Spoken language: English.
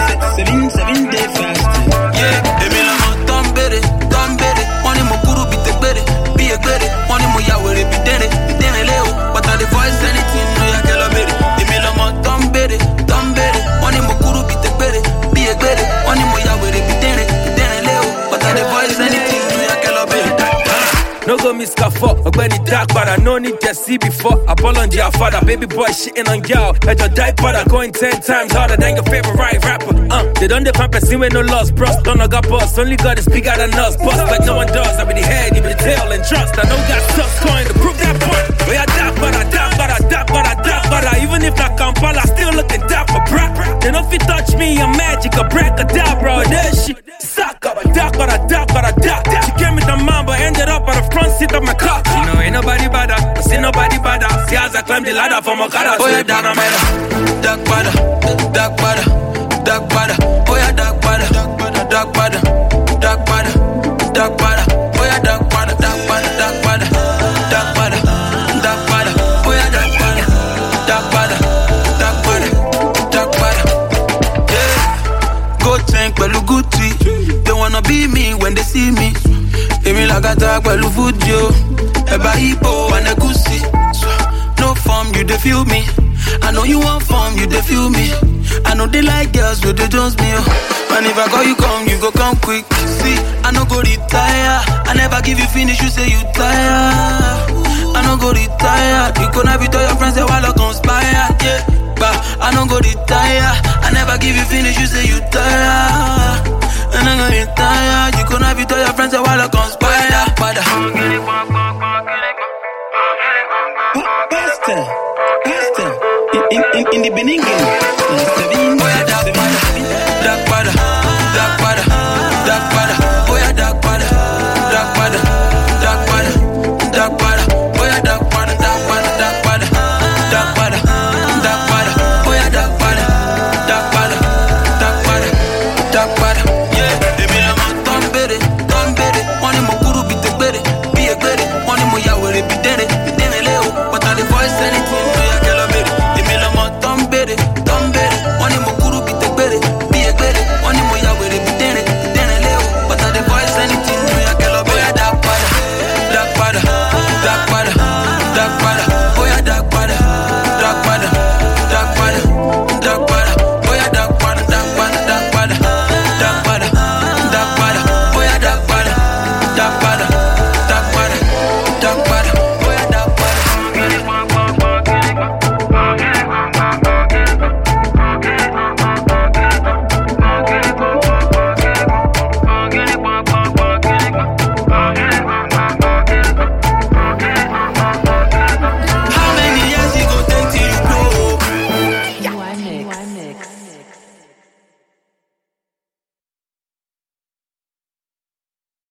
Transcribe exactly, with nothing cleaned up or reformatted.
seven, seven day fasting. Yeah, Emila mo tombere, tombere. Money mo kuru bite bere, be a bere. Money mo ya were be dere, be dere leo. But I the voice anything no ya kelo bere. Emila mo tombere, tombere. Money mo kuru bite bere, be a bere. Money mo ya were be dere, be dere leo. But I the voice anything no ya kelo bere. No go miss for or when it dark, but I no need to see before. I ball on your father, baby boy shitting on y'all. Let your die father going ten times harder than your favorite rapper. Uh, they don't define person with no loss, bros. Don't know got boss, only God is bigger than us. Boss like no one does. I be the head, you be the tail, and trust. I know got stuff coin to prove that point. We are dark, but I dark, but I dark, but I dark, but I even if I Kampala, still looking dark for brat. They don't fit touch me, I'm magic, a bracadabra. That shit suck up. I dark, but I dark, but I dark. She came with the mom, but ended up at the front seat of my car. You know, ain't nobody bother. I see nobody bother. See as I climb the ladder from my car. Oh, yeah, dark bada, dark bada, dark bada, dark bada. Oh, yeah, dark bada, dark bada, dark bada, dark bada. Oh, yeah, dark bada, dark bada, dark bada, dark bada, dark bada. Oh, yeah, dark bada, dark bada, dark bada, dark bada. Yeah, go tank, but look good to you. They wanna be me when they see me. Emi like a talk well food yo. Eba hippo and a goosey. No form, you dey feel me. I know you want form, you dey feel me. I know they like girls, but they just me. And if I call you come, you go come quick. See, I no go retire. I never give you finish, you say you tired. I no go retire. You gonna be to your friends, they wanna conspire. Yeah, but I no go retire. I never give you finish, you say you tired. And I'm gonna retire. You gonna be to your friends, they wanna conspire. Pastor, Pastor, in, in, in, in the beginning,